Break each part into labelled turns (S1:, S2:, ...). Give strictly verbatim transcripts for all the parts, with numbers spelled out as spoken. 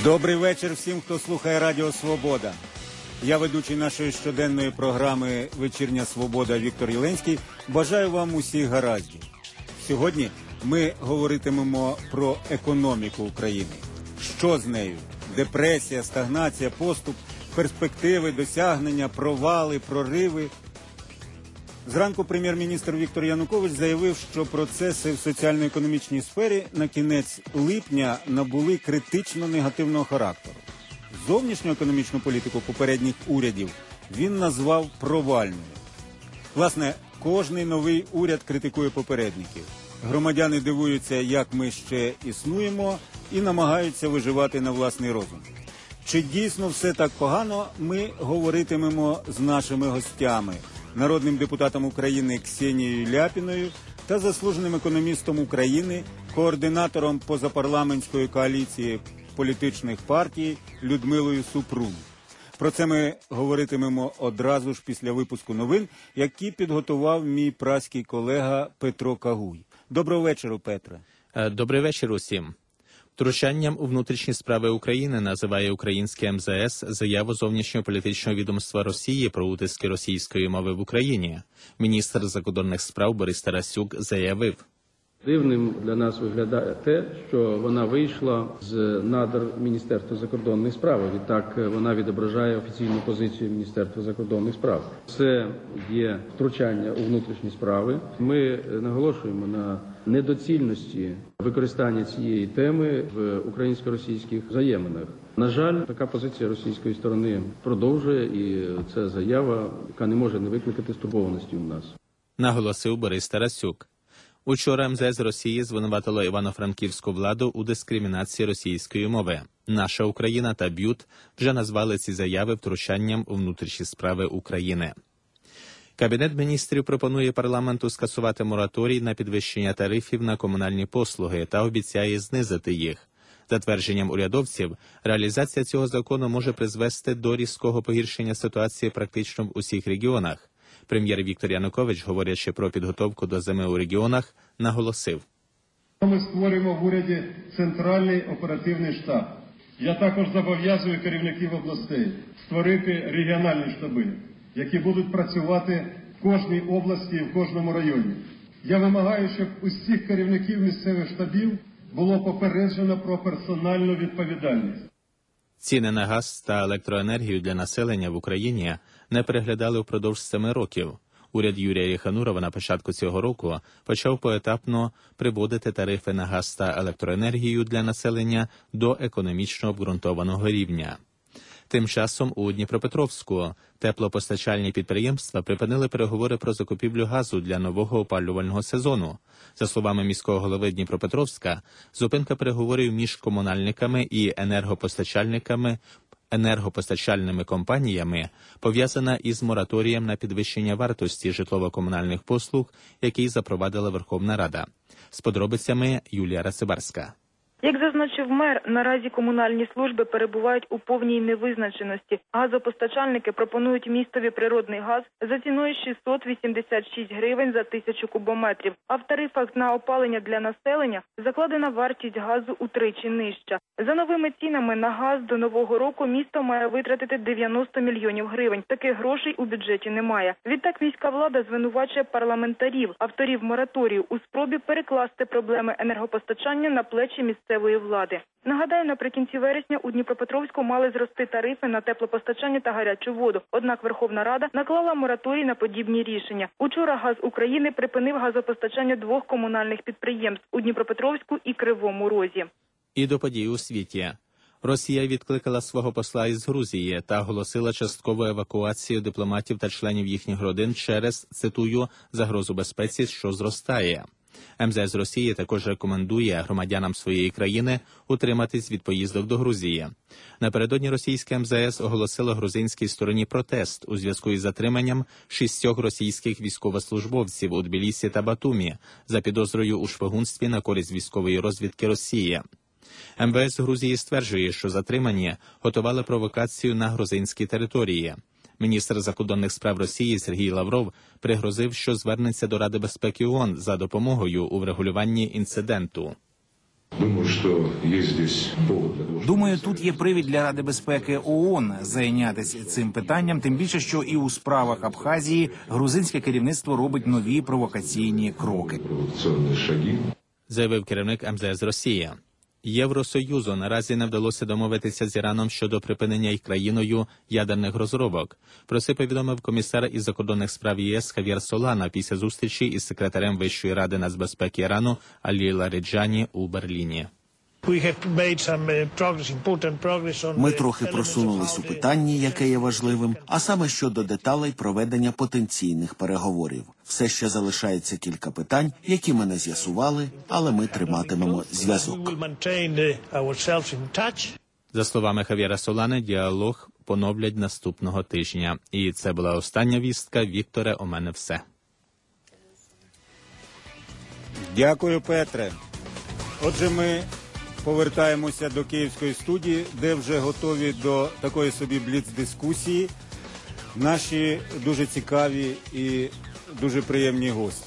S1: Добрий вечір всім, хто слухає Радіо Свобода. Я ведучий нашої щоденної програми «Вечірня Свобода» Віктор Єленський. Бажаю вам усіх гараздів. Сьогодні ми говоритимемо про економіку України. Що з нею? Депресія, стагнація, поступ, перспективи, досягнення, провали, прориви. Зранку прем'єр-міністр Віктор Янукович заявив, що процеси в соціально-економічній сфері на кінець липня набули критично негативного характеру. Зовнішню економічну політику попередніх урядів він назвав провальною. Власне, кожний новий уряд критикує попередників. Громадяни дивуються, як ми ще існуємо, і намагаються виживати на власний розум. Чи дійсно все так погано, ми говоритимемо з нашими гостями – народним депутатом України Ксенією Ляпіною та заслуженим економістом України, координатором позапарламентської коаліції політичних партій Людмилою Супрун. Про це ми говоритимемо одразу ж після випуску новин, які підготував мій праський колега Петро Кагуй. Доброго вечора, Петре.
S2: Добрий вечір усім. Втручанням у внутрішні справи України називає українське ем зе ес заяву зовнішньополітичного відомства Росії про утиски російської мови в Україні. Міністр закордонних справ Борис Тарасюк заявив:
S3: Дивним для нас виглядає те, що вона вийшла з надр Міністерства закордонних справ. Відтак вона відображає офіційну позицію Міністерства закордонних справ. Це є втручання у внутрішні справи. Ми наголошуємо на недоцільності використання цієї теми в українсько-російських взаєминах. На жаль, така позиція російської сторони продовжує, і це заява, яка не може не викликати стурбованості у нас.
S2: Наголосив Борис Тарасюк. Учора ем зе ес Росії звинуватило івано-франківську владу у дискримінації російської мови. Наша Україна та БЮТ вже назвали ці заяви втручанням у внутрішні справи України. Кабінет міністрів пропонує парламенту скасувати мораторій на підвищення тарифів на комунальні послуги та обіцяє знизити їх. За твердженням урядовців, реалізація цього закону може призвести до різкого погіршення ситуації практично в усіх регіонах. Прем'єр Віктор Янукович, говорячи про підготовку до зими у регіонах, наголосив:
S4: Ми створюємо в уряді центральний оперативний штаб. Я також зобов'язую керівників областей створити регіональні штаби, які будуть працювати в кожній області і в кожному районі. Я вимагаю, щоб усіх керівників місцевих штабів було попереджено про персональну відповідальність.
S2: Ціни на газ та електроенергію для населення в Україні не переглядали впродовж семи років. Уряд Юрія Єханурова на початку цього року почав поетапно приводити тарифи на газ та електроенергію для населення до економічно обґрунтованого рівня. Тим часом у Дніпропетровську теплопостачальні підприємства припинили переговори про закупівлю газу для нового опалювального сезону. За словами міського голови Дніпропетровська, зупинка переговорів між комунальниками і енергопостачальниками енергопостачальними компаніями пов'язана із мораторієм на підвищення вартості житлово-комунальних послуг, який запровадила Верховна Рада. З подробицями Юлія Рацибарська.
S5: Як зазначив мер, наразі комунальні служби перебувають у повній невизначеності. Газопостачальники пропонують містові природний газ за ціною шістсот вісімдесят шість гривень за тисячу кубометрів, а в тарифах на опалення для населення закладена вартість газу утричі нижча. За новими цінами на газ до нового року місто має витратити дев'яносто мільйонів гривень. Таких грошей у бюджеті немає. Відтак міська влада звинувачує парламентарів, авторів мораторію, у спробі перекласти проблеми енергопостачання на плечі місцевої влади. Нагадаю, наприкінці вересня у Дніпропетровську мали зрости тарифи на теплопостачання та гарячу воду. Однак Верховна Рада наклала мораторій на подібні рішення. Учора Газ України припинив газопостачання двох комунальних підприємств у Дніпропетровську і Кривому Розі.
S2: І до подій у світі. Росія відкликала свого посла із Грузії та оголосила часткову евакуацію дипломатів та членів їхніх родин через, цитую, загрозу безпеці, що зростає. ем зе ес Росії також рекомендує громадянам своєї країни утриматись від поїздок до Грузії. Напередодні російське ем зе ес оголосило грузинській стороні протест у зв'язку із затриманням шістьох російських військовослужбовців у Тбілісі та Батумі за підозрою у шпигунстві на користь військової розвідки Росії. ем ве ес Грузії стверджує, що затримані готували провокацію на грузинській території. Міністр закордонних справ Росії Сергій Лавров пригрозив, що звернеться до Ради безпеки ООН за допомогою у врегулюванні інциденту.
S6: Думаю, що є здесь повод для того, щоб...
S7: Думаю, тут є привід для Ради безпеки ООН зайнятися цим питанням, тим більше, що і у справах Абхазії грузинське керівництво робить нові провокаційні кроки.
S6: Провокаційні шаги.
S2: Заявив керівник ем зе ес Росії. Євросоюзу наразі не вдалося домовитися з Іраном щодо припинення їх країною ядерних розробок. Про це повідомив комісар із закордонних справ ЄС Хав'єр Солана після зустрічі із секретарем Вищої ради нацбезпеки Ірану Алі Лариджані у Берліні.
S8: Ми трохи просунулись у питанні, яке є важливим, а саме щодо деталей проведення потенційних переговорів. Все ще залишається кілька питань, які ми не з'ясували, але ми триматимемо зв'язок.
S2: За словами Хав'єра Солани, діалог поновлять наступного тижня. І це була остання вістка. Вікторе, у мене все.
S1: Дякую, Петре. Отже, ми повертаємося до Київської студії, де вже готові до такої собі бліц-дискусії наші дуже цікаві і дуже приємні гості.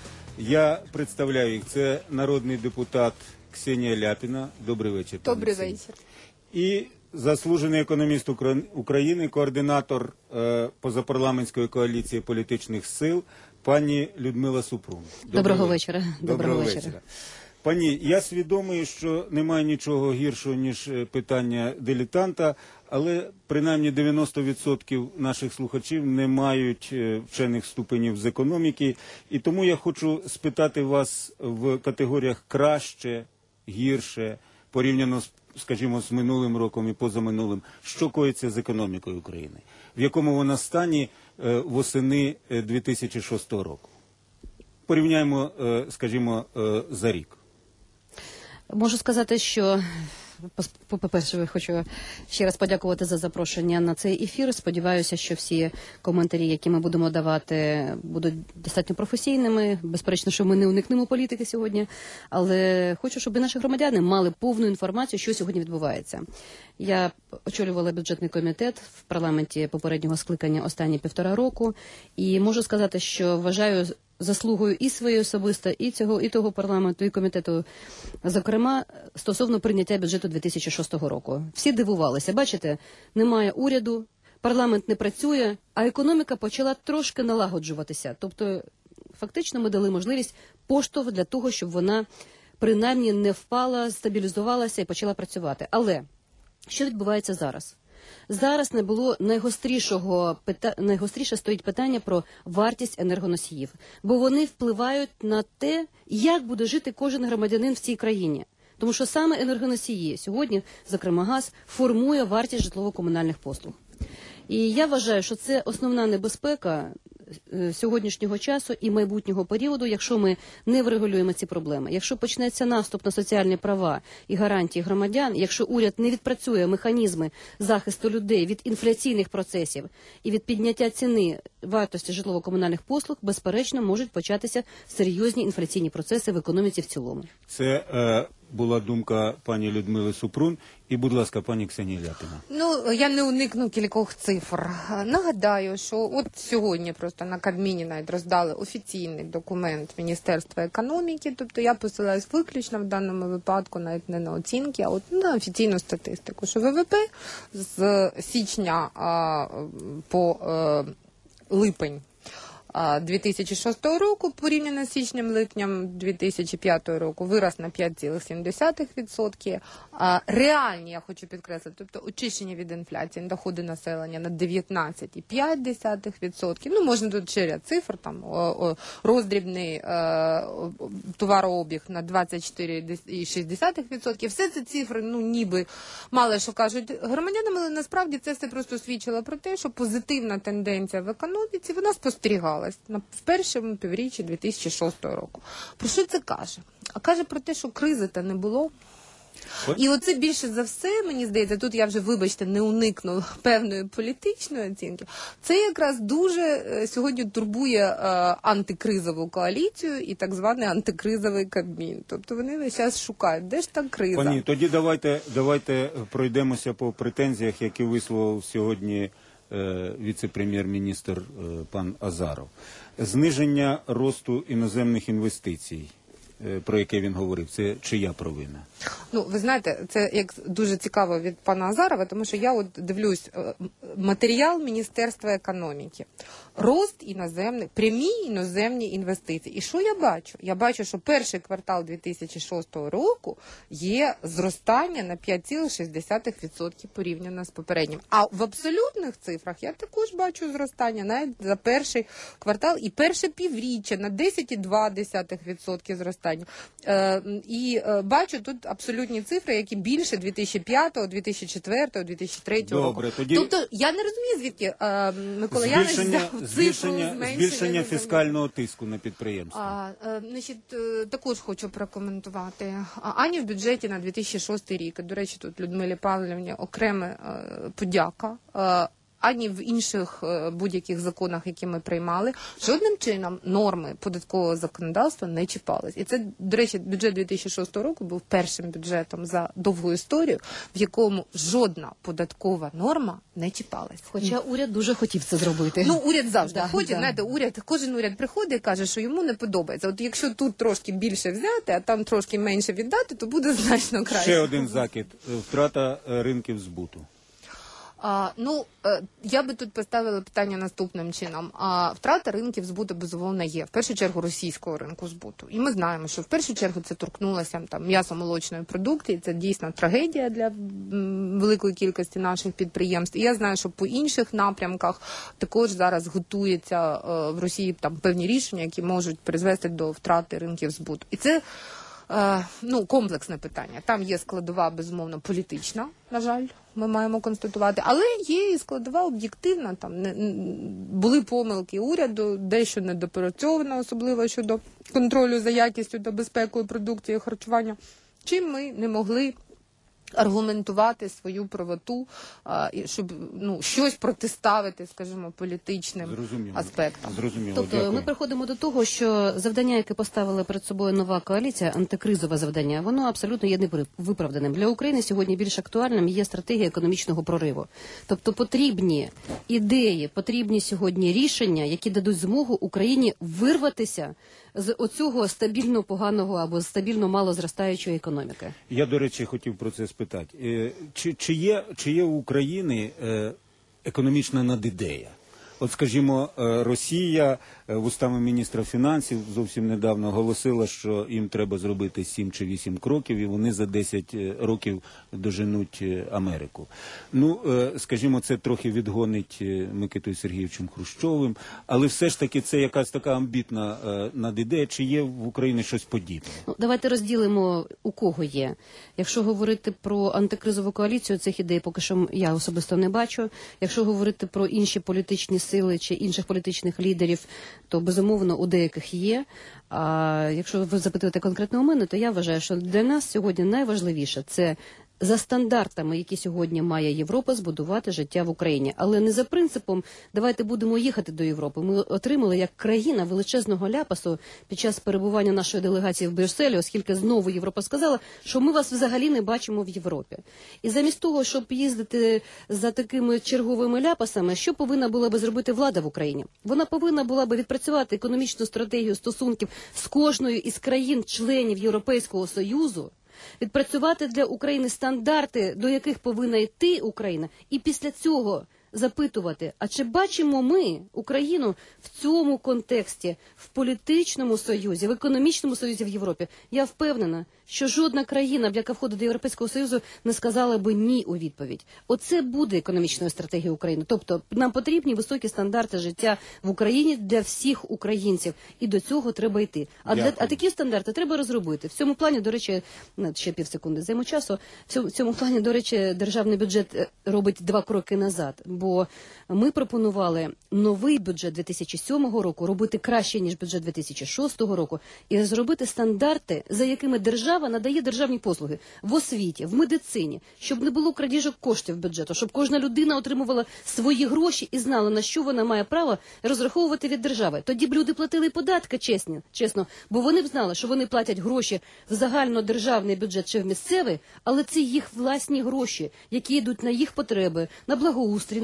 S1: Я представляю їх. Це народний депутат Ксенія Ляпіна. Добрий вечір.
S9: Добрий вечір.
S1: І заслужений економіст України, координатор е, позапарламентської коаліції політичних сил, пані Людмила Супрун.
S10: Доброго, Доброго вечора.
S1: Доброго, Доброго вечора. вечора. Пані, я свідомий, що немає нічого гіршого, ніж питання дилетанта, але принаймні дев'яносто відсотків наших слухачів не мають вчених ступенів з економіки. І тому я хочу спитати вас в категоріях краще, гірше, порівняно, скажімо, з минулим роком і позаминулим. Що коїться з економікою України? В якому вона стані восени дві тисячі шостого року? Порівняємо, скажімо, за рік.
S10: Можу сказати, що, по-перше, хочу ще раз подякувати за запрошення на цей ефір. Сподіваюся, що всі коментарі, які ми будемо давати, будуть достатньо професійними. Безперечно, що ми не уникнемо політики сьогодні, але хочу, щоб і наші громадяни мали повну інформацію, що сьогодні відбувається. Я очолювала бюджетний комітет в парламенті попереднього скликання останні півтора року, і можу сказати, що вважаю заслугою і своєю особисто, і цього, і того парламенту, і комітету, зокрема, стосовно прийняття бюджету дві тисячі шостого року. Всі дивувалися. Бачите, немає уряду, парламент не працює, а економіка почала трошки налагоджуватися. Тобто, фактично, ми дали можливість поштовх для того, щоб вона принаймні не впала, стабілізувалася і почала працювати. Але що відбувається зараз? Зараз не було найгострішого, найгостріше стоїть питання про вартість енергоносіїв, бо вони впливають на те, як буде жити кожен громадянин в цій країні. Тому що саме енергоносії сьогодні, зокрема газ, формує вартість житлово-комунальних послуг. І я вважаю, що це основна небезпека сьогоднішнього часу і майбутнього періоду, якщо ми не врегулюємо ці проблеми. Якщо почнеться наступ на соціальні права і гарантії громадян, якщо уряд не відпрацює механізми захисту людей від інфляційних процесів і від підняття ціни вартості житлово-комунальних послуг, безперечно, можуть початися серйозні інфляційні процеси в економіці в цілому.
S1: Це е, була думка пані Людмили Супрун. І, будь ласка, пані Ксенія Ляпіна.
S9: Ну, я не уникну кількох цифр. Нагадаю, що от сьогодні просто на Кабміні навіть роздали офіційний документ Міністерства економіки, тобто я посилаюсь виключно в даному випадку навіть не на оцінки, а от на офіційну статистику, що ВВП з січня а, по а, липень дві тисячі шостого року порівняно з січнем-липнем дві тисячі п'ятого року вирос на п'ять цілих сім десятих відсотка. Реальні, я хочу підкреслити, тобто очищення від інфляції, доходи населення на дев'ятнадцять цілих п'ять десятих відсотка. Ну, можна тут ще ряд цифр, там роздрібний товарообіг на двадцять чотири цілих шість десятих відсотка. Все це цифри, ну, ніби мало що кажуть громадянам, але насправді це все просто свідчило про те, що позитивна тенденція в економіці, вона спостерігалась в першому півріччі дві тисячі шостого року. Про що це каже? А каже про те, що кризи-то не було. І оце більше за все, мені здається, тут я вже, вибачте, не уникну певної політичної оцінки, це якраз дуже сьогодні турбує е, антикризову коаліцію і так званий антикризовий Кабмін. Тобто вони весь час шукають, де ж там криза.
S1: Пані, тоді давайте, давайте пройдемося по претензіях, які висловив сьогодні е, віце-прем'єр-міністр е, пан Азаров. Зниження росту іноземних інвестицій. е, про яке він говорив, це чия провина?
S9: Ну, ви знаєте, це як дуже цікаво від пана Азарова, тому що я от дивлюсь е, матеріал Міністерства економіки. Рост іноземних, прямі іноземні інвестиції. І що я бачу? Я бачу, що перший квартал дві тисячі шостого року є зростання на п'ять цілих шість десятих відсотка порівняно з попереднім. А в абсолютних цифрах я також бачу зростання навіть за перший квартал і перше півріччя на десять цілих два десятих відсотка зростання. Е, і е, бачу тут абсолютні цифри, які більше дві тисячі п'ятого, дві тисячі четвертого, дві тисячі третього року.
S1: Добре, тоді...
S9: Тобто я не розумію, звідки е, Микола Янович взяв цифру
S1: збільшення,
S9: зменшення.
S1: збільшення фіскального тиску на підприємства.
S9: А, е, значить, е, також хочу прокоментувати. А, ані в бюджеті на дві тисячі шостий рік, до речі, тут Людмилі Павлівні окрема е, подяка, е, ані в інших е, будь-яких законах, які ми приймали, жодним чином норми податкового законодавства не чіпались. І це, до речі, бюджет дві тисячі шостого року був першим бюджетом за довгу історію, в якому жодна податкова норма не чіпалась.
S10: Хоча уряд дуже хотів це зробити.
S9: Ну, уряд завжди
S10: Да,
S9: ходить,
S10: да.
S9: знаєте, уряд, кожен уряд приходить і каже, що йому не подобається. От якщо тут трошки більше взяти, а там трошки менше віддати, то буде значно краще.
S1: Ще один закид – втрата е, ринків збуту.
S9: А, ну, е, я би тут поставила питання наступним чином. А, втрата ринків збуту, безумовно, є. В першу чергу російського ринку збуту. І ми знаємо, що в першу чергу це торкнулося там м'ясо-молочної продукції. Це дійсно трагедія для м, великої кількості наших підприємств. І я знаю, що по інших напрямках також зараз готуються е, в Росії там певні рішення, які можуть призвести до втрати ринків збуту. І це е, ну, комплексне питання. Там є складова, безумовно, політична, на жаль, ми маємо констатувати, але є і складова об'єктивна, там не, були помилки уряду, дещо недопрацьовано, особливо щодо контролю за якістю та безпекою продукції харчування, чим ми не могли аргументувати свою правоту, а, і щоб ну, щось протиставити, скажімо, політичним
S1: Зрозуміло.
S9: аспектам.
S1: Зрозуміло.
S10: Тобто
S1: Дякую.
S10: ми приходимо до того, що завдання, яке поставила перед собою нова коаліція, антикризове завдання, воно абсолютно є невиправданим. Для України сьогодні більш актуальним є стратегія економічного прориву. Тобто потрібні ідеї, потрібні сьогодні рішення, які дадуть змогу Україні вирватися з оцього стабільно поганого або стабільно мало зростаючої економіки.
S1: Я, до речі, хотів про це спитати. Е, Чи, чи, є, чи є у України е, економічна надідея? От, скажімо, е, Росія е, вустами міністра фінансів зовсім недавно оголосила, що їм треба зробити сім чи вісім кроків, і вони за десять років доженуть е, Америку. Ну, е, скажімо, це трохи відгонить е, Микитою Сергійовичем Хрущовим, але все ж таки це якась така амбітна е, надідея. Чи є в Україні щось подібне?
S10: Ну, давайте розділимо, у кого є. Якщо говорити про антикризову коаліцію, цих ідей поки що я особисто не бачу. Якщо говорити про інші політичні сили чи інших політичних лідерів, то безумовно у деяких є. А якщо ви запитуєте конкретно у мене, то я вважаю, що для нас сьогодні найважливіше – це за стандартами, які сьогодні має Європа, збудувати життя в Україні. Але не за принципом «давайте будемо їхати до Європи». Ми отримали як країна величезного ляпасу під час перебування нашої делегації в Брюсселі, оскільки знову Європа сказала, що ми вас взагалі не бачимо в Європі. І замість того, щоб їздити за такими черговими ляпасами, що повинна була би зробити влада в Україні? Вона повинна була би відпрацювати економічну стратегію стосунків з кожною із країн-членів Європейського Союзу, відпрацювати для України стандарти, до яких повинна йти Україна, і після цього запитувати, а чи бачимо ми Україну в цьому контексті, в політичному союзі, в економічному союзі в Європі? Я впевнена, що жодна країна, яка входить до Європейського Союзу, не сказала би ні у відповідь. Оце буде економічною стратегією України. Тобто нам потрібні високі стандарти життя в Україні для всіх українців. І до цього треба йти. А, для, а такі стандарти треба розробити. В цьому плані, до речі, ще пів секунди займу часу, в цьому, в цьому плані, до речі, державний бюджет робить два кроки назад. Бо ми пропонували новий бюджет дві тисячі сьомого року робити краще, ніж бюджет дві тисячі шостого року, і зробити стандарти, за якими держава надає державні послуги в освіті, в медицині, щоб не було крадіжок коштів бюджету, щоб кожна людина отримувала свої гроші і знала, на що вона має право розраховувати від держави. Тоді б люди платили податки чесно, чесно, бо вони б знали, що вони платять гроші в загальнодержавний бюджет чи в місцевий, але це їх власні гроші, які йдуть на їх потреби, на благоустрій, на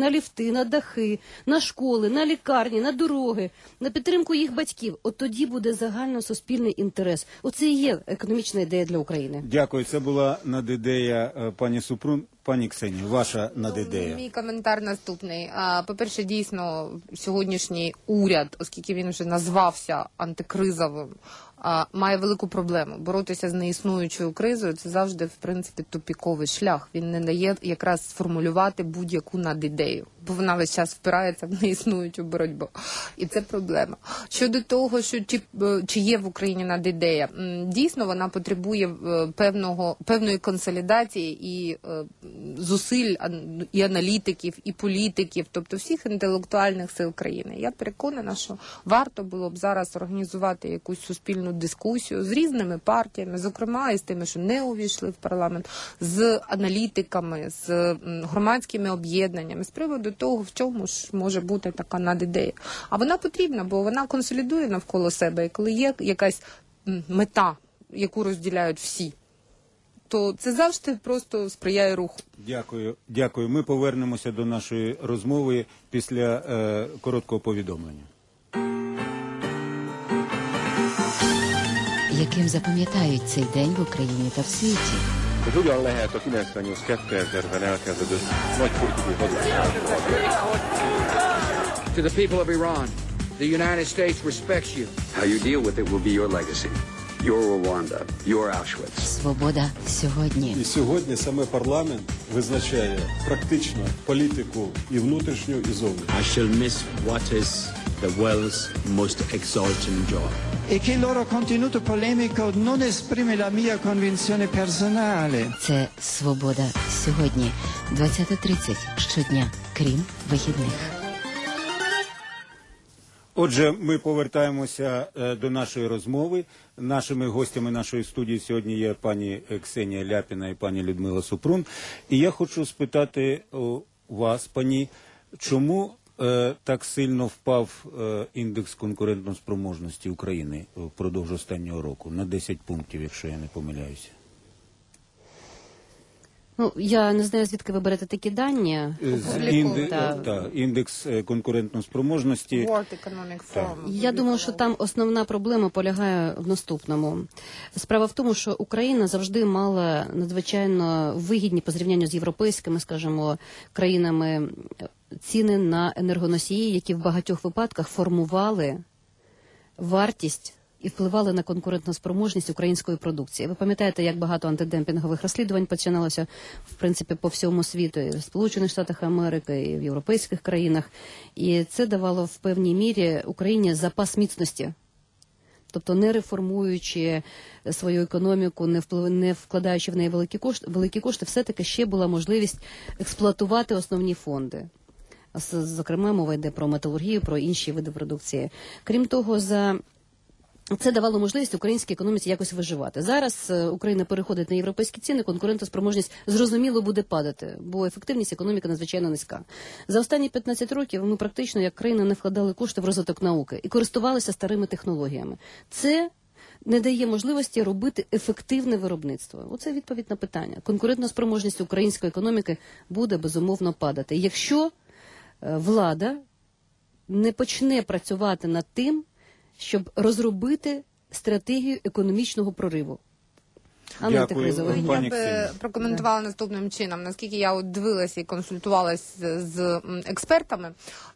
S10: на ліфти, на дахи, на школи, на лікарні, на дороги, на підтримку їх батьків. От тоді буде загальносуспільний інтерес. Оце і є економічна ідея для України.
S1: Дякую. Це була надідея е, пані Супрун. Пані Ксенію, ваша надідея.
S9: Мій коментар наступний. А, По-перше, дійсно, сьогоднішній уряд, оскільки він вже назвався антикризовим, а, має велику проблему. Боротися з неіснуючою кризою – це завжди, в принципі, тупіковий шлях. Він не дає якраз сформулювати будь-яку надідею, бо вона весь час впирається в неіснуючу боротьбу. І це проблема. Щодо того, що чи, чи є в Україні надідея, дійсно, вона потребує певного, певної консолідації і зусиль і аналітиків, і політиків, тобто всіх інтелектуальних сил країни. Я переконана, що варто було б зараз організувати якусь суспільну дискусію з різними партіями, зокрема і з тими, що не увійшли в парламент, з аналітиками, з громадськими об'єднаннями, з приводу того, в чому ж може бути така надідея. А вона потрібна, бо вона консолідує навколо себе, і коли є якась мета, яку розділяють всі, то це завжди просто сприяє руху.
S1: Дякую. Дякую. Ми повернемося до нашої розмови після е, короткого повідомлення.
S11: Яким запам'ятають цей день в Україні та в світі?
S12: Hogyan lehet a kilencvennyolc kétezer-ben elkezdődött nagy politikai hadjárat?
S13: To the people of Iran, the United States respects you.
S14: How you deal with it will be your legacy. Your Rwanda, your Auschwitz.
S11: Свобода сьогодні.
S15: І сьогодні саме парламент визначає практично політику і внутрішню, і зовнішню.
S16: I shall miss what is the world's most exalting joy.
S17: E che il loro contenuto polemico non esprime la mia convinzione personale.
S11: Це свобода сьогодні, двадцята тридцять щодня, крім вихідних.
S1: Отже, ми повертаємося е, до нашої розмови. Нашими гостями нашої студії сьогодні є пані Ксенія Ляпіна і пані Людмила Супрун. І я хочу спитати о, вас, пані, чому е, так сильно впав е, індекс конкурентоспроможності України впродовж останнього року? На десять пунктів, якщо я не помиляюся.
S10: Ну, я не знаю, звідки ви берете такі дані.
S1: Інди...
S10: Та...
S1: Та, індекс конкурентоспроможності.
S9: World Economic Forum.
S10: Я думаю, що там основна проблема полягає в наступному. Справа в тому, що Україна завжди мала надзвичайно вигідні по зрівнянню з європейськими, скажімо, країнами ціни на енергоносії, які в багатьох випадках формували вартість і впливали на конкурентоспроможність української продукції. Ви пам'ятаєте, як багато антидемпінгових розслідувань починалося, в принципі, по всьому світу, і в Сполучених Штатах Америки, і в європейських країнах. І це давало в певній мірі Україні запас міцності. Тобто не реформуючи свою економіку, не, вплив... не вкладаючи в неї великі кошти, великі кошти, все-таки ще була можливість експлуатувати основні фонди. Зокрема, мова йде про металургію, про інші види продукції. Крім того, за... це давало можливість українській економіці якось виживати. Зараз Україна переходить на європейські ціни, конкурентоспроможність зрозуміло буде падати, бо ефективність економіки надзвичайно низька. За останні п'ятнадцять років ми практично як країна не вкладали кошти в розвиток науки і користувалися старими технологіями. Це не дає можливості робити ефективне виробництво. Оце відповідь на питання. Конкурентоспроможність української економіки буде безумовно падати, якщо влада не почне працювати над тим, щоб розробити стратегію економічного прориву.
S1: Дякую,
S9: я би прокоментувала наступним чином. Наскільки я от дивилася і консультувалася з експертами,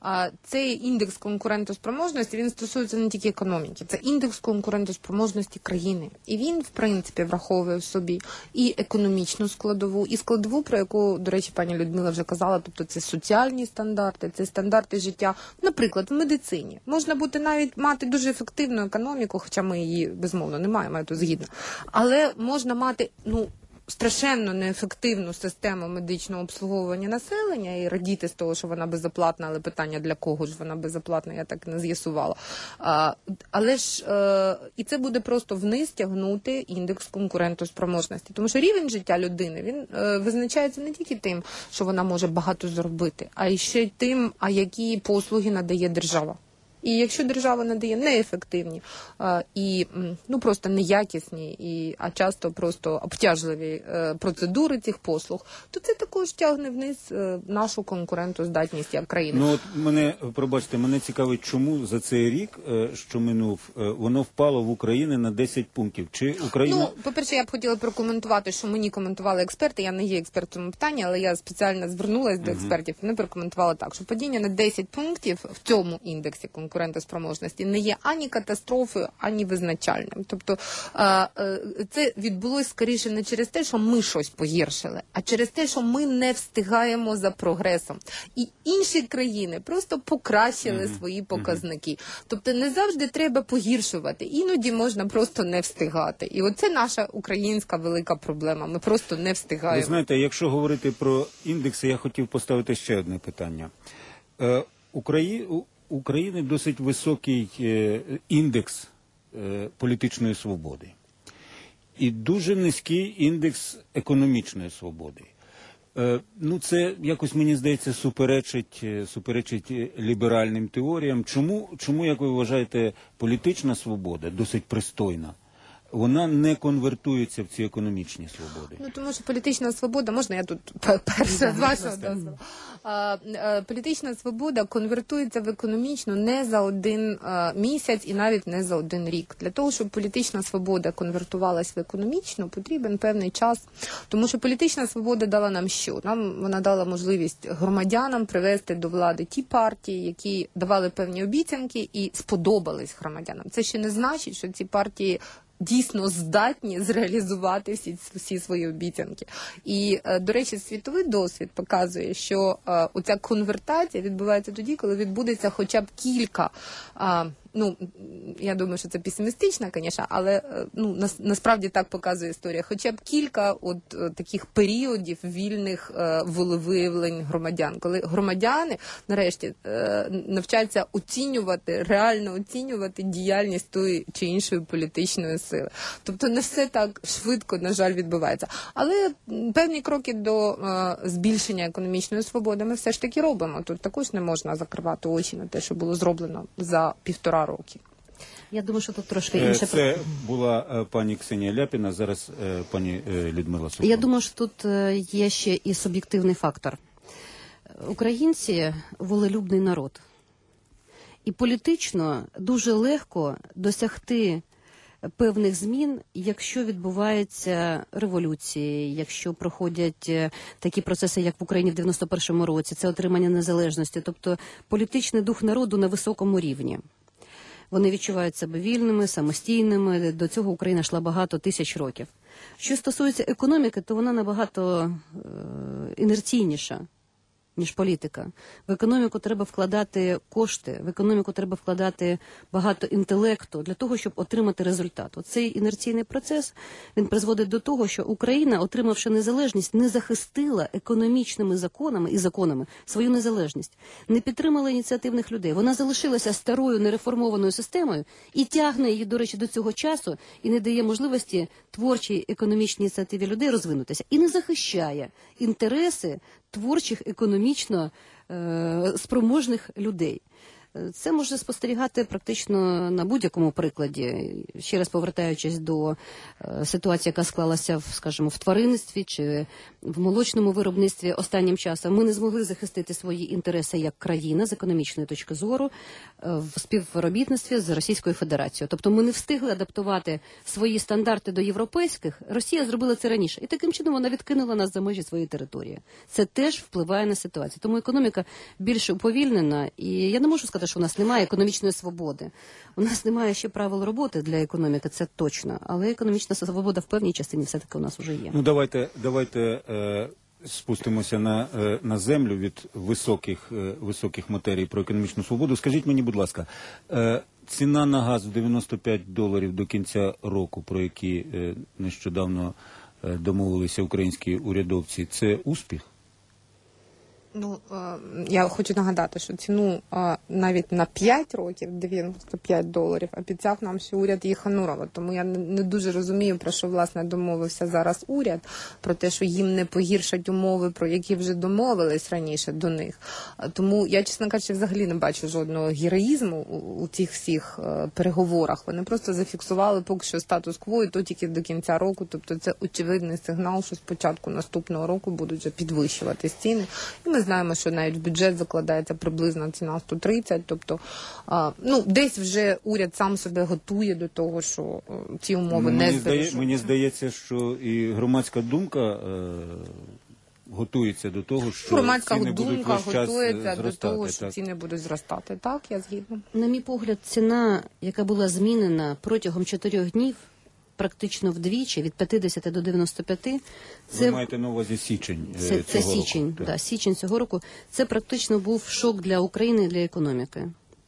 S9: цей індекс конкурентоспроможності, він стосується не тільки економіки, це індекс конкурентоспроможності країни. І він, в принципі, враховує в собі і економічну складову, і складову, про яку, до речі, пані Людмила вже казала, тобто це соціальні стандарти, це стандарти життя. Наприклад, в медицині. Можна бути навіть мати дуже ефективну економіку, хоча ми її, безумовно, не маємо, я тут згідна. Але можна мати, ну, страшенно неефективну систему медичного обслуговування населення і радіти з того, що вона безоплатна, але питання, для кого ж вона безоплатна, я так і не з'ясувала. А, але ж е, і це буде просто вниз тягнути індекс конкурентоспроможності. Тому що рівень життя людини, він е, визначається не тільки тим, що вона може багато зробити, а й ще й тим, а які послуги надає держава. І якщо держава надає неефективні а, і ну просто неякісні, і, а часто просто обтяжливі е, процедури цих послуг, то це також тягне вниз е, нашу конкурентоздатність як країни.
S1: Ну от мене, пробачте, мене цікавить, чому за цей рік, е, що минув, е, воно впало в Україні на десять пунктів. Чи Україна...
S9: Ну, по-перше, я б хотіла прокоментувати, що мені коментували експерти, я не є експертом в цьому питанні, але я спеціально звернулася до експертів, вони прокоментували так, що падіння на десять пунктів в цьому індексі конкурентоспроможності не є ані катастрофою, ані визначальним. Тобто це відбулося скоріше не через те, що ми щось погіршили, а через те, що ми не встигаємо за прогресом. І інші країни просто покращили mm-hmm. свої показники. Mm-hmm. Тобто не завжди треба погіршувати, іноді можна просто не встигати. І оце наша українська велика проблема. Ми просто не встигаємо.
S1: Ви знаєте, якщо говорити про індекси, я хотів поставити ще одне питання. Е, Украї... У України досить високий е, індекс е, політичної свободи і дуже низький індекс економічної свободи. Е, ну, це якось, мені здається, суперечить, суперечить ліберальним теоріям. Чому, чому, як ви вважаєте, політична свобода досить пристойна? Вона не конвертується в ці економічні свободи.
S9: Ну, тому що політична свобода, можна я тут перша з вашого дозволу? Політична свобода конвертується в економічну не за один а, місяць і навіть не за один рік. Для того, щоб політична свобода конвертувалась в економічну, потрібен певний час. Тому що політична свобода дала нам що? Нам вона дала можливість громадянам привести до влади ті партії, які давали певні обіцянки і сподобались громадянам. Це ще не значить, що ці партії дійсно здатні зреалізувати всі, всі свої обіцянки. І, до речі, світовий досвід показує, що оця конвертація відбувається тоді, коли відбудеться хоча б кілька, ну, я думаю, що це песимістично, звісно, але ну, на, насправді так показує історія, хоча б кілька от таких періодів вільних волевиявлень громадян, коли громадяни нарешті навчаються оцінювати, реально оцінювати діяльність тої чи іншої політичної сили. Тобто не все так швидко, на жаль, відбувається. Але певні кроки до збільшення економічної свободи ми все ж таки робимо. Тут також не можна закривати очі на те, що було зроблено за півтора роки.
S10: Я думаю, що тут трошки інше.
S1: Це була пані Ксенія Ляпіна, зараз пані Людмила Сокол.
S10: Я думаю, що тут є ще і суб'єктивний фактор. Українці – волелюбний народ. І політично дуже легко досягти певних змін, якщо відбуваються революції, якщо проходять такі процеси, як в Україні в дев'яносто першому році, це отримання незалежності, тобто політичний дух народу на високому рівні. Вони відчувають себе вільними, самостійними, до цього Україна йшла багато тисяч років. Що стосується економіки, то вона набагато е- інерційніша, ніж політика. В економіку треба вкладати кошти, в економіку треба вкладати багато інтелекту для того, щоб отримати результат. Оцей інерційний процес, він призводить до того, що Україна, отримавши незалежність, не захистила економічними законами і законами свою незалежність, не підтримала ініціативних людей. Вона залишилася старою нереформованою системою і тягне її, до речі, до цього часу і не дає можливості творчій економічній ініціативі людей розвинутися. І не захищає інтереси творчих, економічно е- спроможних людей. Це можна спостерігати практично на будь-якому прикладі. Ще раз повертаючись до е, ситуації, яка склалася в, скажімо, в тваринництві чи в молочному виробництві останнім часом, ми не змогли захистити свої інтереси як країна з економічної точки зору е, в співробітництві з Російською Федерацією. Тобто ми не встигли адаптувати свої стандарти до європейських. Росія зробила це раніше. І таким чином вона відкинула нас за межі своєї території. Це теж впливає на ситуацію. Тому економіка більш уповільнена. І я не можу сказати, що у нас немає економічної свободи. У нас немає ще правил роботи для економіки, це точно. Але економічна свобода в певній частині все-таки у нас вже є.
S1: Ну, давайте, давайте е, спустимося на, е, на землю від високих, е, високих матерій про економічну свободу. Скажіть мені, будь ласка, е, ціна на газ в дев'яносто п'ять доларів до кінця року, про які е, нещодавно е, домовилися українські урядовці, це успіх?
S9: Ну, е, я хочу нагадати, що ціну е, навіть на п'ять років, дев'яносто п'ять доларів, обіцяв нам ще уряд Єханурова. Тому я не, не дуже розумію, про що, власне, домовився зараз уряд, про те, що їм не погіршать умови, про які вже домовились раніше до них. Е, тому я, чесно кажучи, взагалі не бачу жодного героїзму у, у цих всіх е, переговорах. Вони просто зафіксували поки що статус-кво, і то тільки до кінця року. Тобто це очевидний сигнал, що з початку наступного року будуть вже підвищувати ціни. І ми знаємо, що навіть в бюджет закладається приблизна ціна сто тридцять, тобто а, ну, десь вже уряд сам себе готує до того, що а, ці умови
S1: мені
S9: не
S1: здає, Мені здається, що і громадська думка е, готується до того, що
S9: громадська
S1: ціни
S9: думка
S1: будуть весь час
S9: готується
S1: зростати,
S9: до того, що
S1: так.
S9: ціни будуть зростати. Так, я згідна.
S10: На мій погляд, ціна, яка була змінена протягом чотирьох днів, практично вдвічі, від п'ятдесят до дев'яносто п'ять. Це...
S1: Ви маєте на увазі січень е,
S10: Це, це
S1: цього
S10: січень,
S1: року.
S10: да, січень цього року. Це практично був шок для України і для економіки.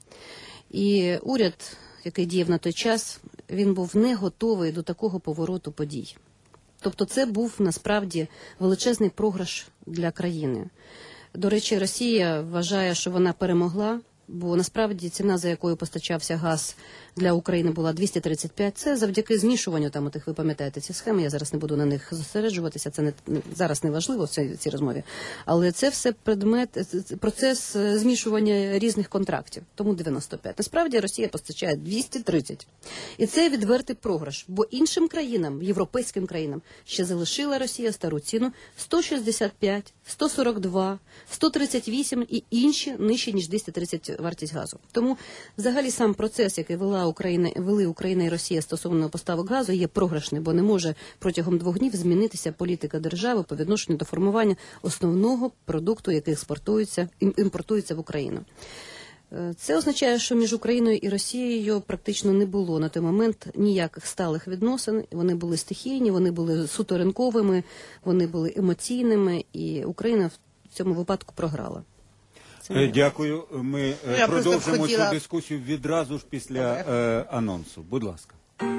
S10: І уряд, який діяв на той час, він був не готовий до такого повороту подій. Тобто це був насправді величезний програш для країни. До речі, Росія вважає, що вона перемогла, бо насправді ціна, за якою постачався газ для України, була двісті тридцять п'ять. Це завдяки змішуванню, там, отих, ви пам'ятаєте ці схеми, я зараз не буду на них зосереджуватися, це не, зараз не важливо в цій, цій розмові. Але це все предмет, процес змішування різних контрактів, тому дев'яносто п'ять. Насправді Росія постачає двісті тридцять. І це відвертий програш, бо іншим країнам, європейським країнам, ще залишила Росія стару ціну сто шістдесят п'ять, сто сорок два, сто тридцять вісім і інші нижче, ніж двісті тридцять вартість газу. Тому взагалі сам процес, який вела Україна, вели Україна і Росія стосовно поставок газу, є програшний, бо не може протягом двох днів змінитися політика держави по відношенню до формування основного продукту, який експортується, імпортується в Україну. Це означає, що між Україною і Росією практично не було на той момент ніяких сталих відносин. Вони були стихійні, вони були суто ринковими, вони були емоційними, і Україна в цьому випадку програла.
S1: Дякую. Ми
S9: Я
S1: продовжимо
S9: хотіла...
S1: цю дискусію відразу ж після е, анонсу. Будь ласка.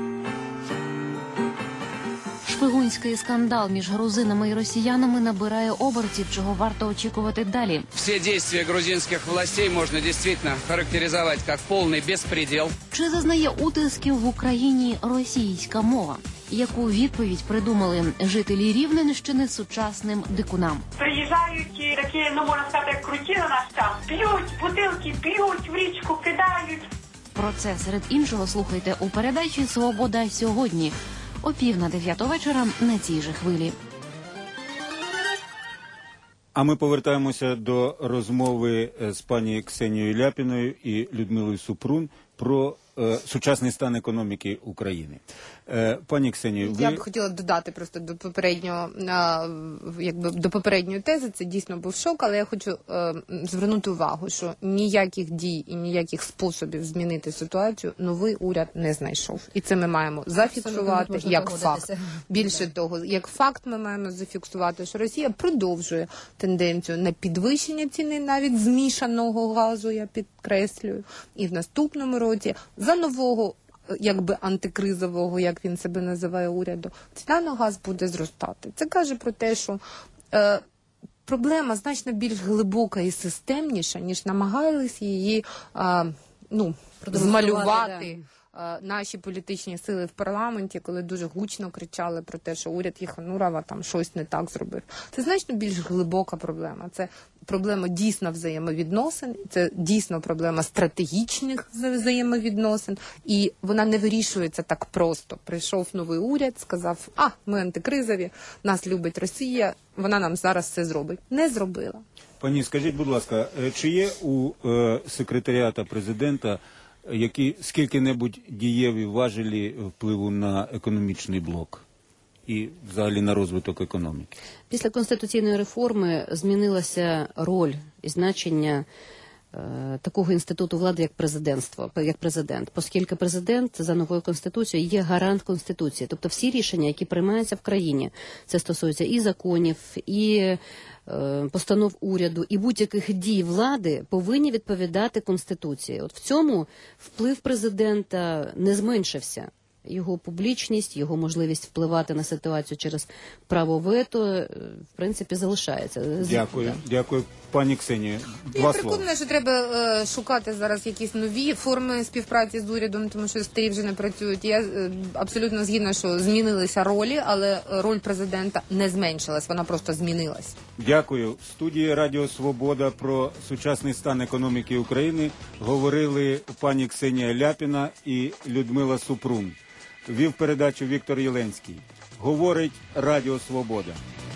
S18: Шпигунський скандал між грузинами і росіянами набирає обертів, чого варто очікувати далі.
S13: Всі дії грузинських властей можна дійсно характеризувати як повний безпреділ.
S18: Чи зазнає утисків в Україні російська мова? Яку відповідь придумали жителі Рівненщини сучасним дикунам?
S19: Приїжджають такі, ну можна сказати, як круті на нас там. П'ють, бутилки п'ють, в річку кидають.
S18: Про це серед іншого слухайте у передачі «Свобода сьогодні» о пів на дев'яту вечора на цій же хвилі.
S1: А ми повертаємося до розмови з пані Ксенією Ляпіною і Людмилою Супрун про е, сучасний стан економіки України. Е, пані Ксенію, ви...
S9: Я б хотіла додати просто до попереднього, а, якби до попередньої тези, це дійсно був шок, але я хочу а, звернути увагу, що ніяких дій і ніяких способів змінити ситуацію новий уряд не знайшов. І це ми маємо зафіксувати як факт. Більше того, як факт ми маємо зафіксувати, що Росія продовжує тенденцію на підвищення ціни навіть змішаного газу, я підкреслюю, і в наступному році за нового якби антикризового, як він себе називає, уряду, ціна на газ буде зростати. Це каже про те, що е, проблема значно більш глибока і системніша, ніж намагались її е, ну, змалювати е, наші політичні сили в парламенті, коли дуже гучно кричали про те, що уряд Єханурова там щось не так зробив. Це значно більш глибока проблема. Це проблема дійсно взаємовідносин, це дійсно проблема стратегічних взаємовідносин, і вона не вирішується так просто. Прийшов новий уряд, сказав, а, ми антикризові, нас любить Росія, вона нам зараз це зробить. Не зробила.
S1: Пані, скажіть, будь ласка, чи є у е, секретаріата президента які скільки-небудь дієві важелі впливу на економічний блок і взагалі на розвиток економіки?
S10: Після конституційної реформи змінилася роль і значення е, такого інституту влади, як президентство, як президент, оскільки президент за новою конституцією є гарант конституції. Тобто всі рішення, які приймаються в країні, це стосується і законів, і е, постанов уряду, і будь-яких дій влади повинні відповідати конституції. От в цьому вплив президента не зменшився. його публічність, його можливість впливати на ситуацію через право вето, е, в принципі, залишається.
S1: Дякую, дякую. Пані Ксенія, два
S9: Я
S1: слова.
S9: переконана, що треба е, шукати зараз якісь нові форми співпраці з урядом, тому що старі вже не працюють. Я е, абсолютно згідна, що змінилися ролі, але роль президента не зменшилась, вона просто змінилась.
S1: Дякую. В студії Радіо Свобода про сучасний стан економіки України говорили пані Ксенія Ляпіна і Людмила Супрун. Вів передачу Віктор Єленський. Говорить Радіо Свобода.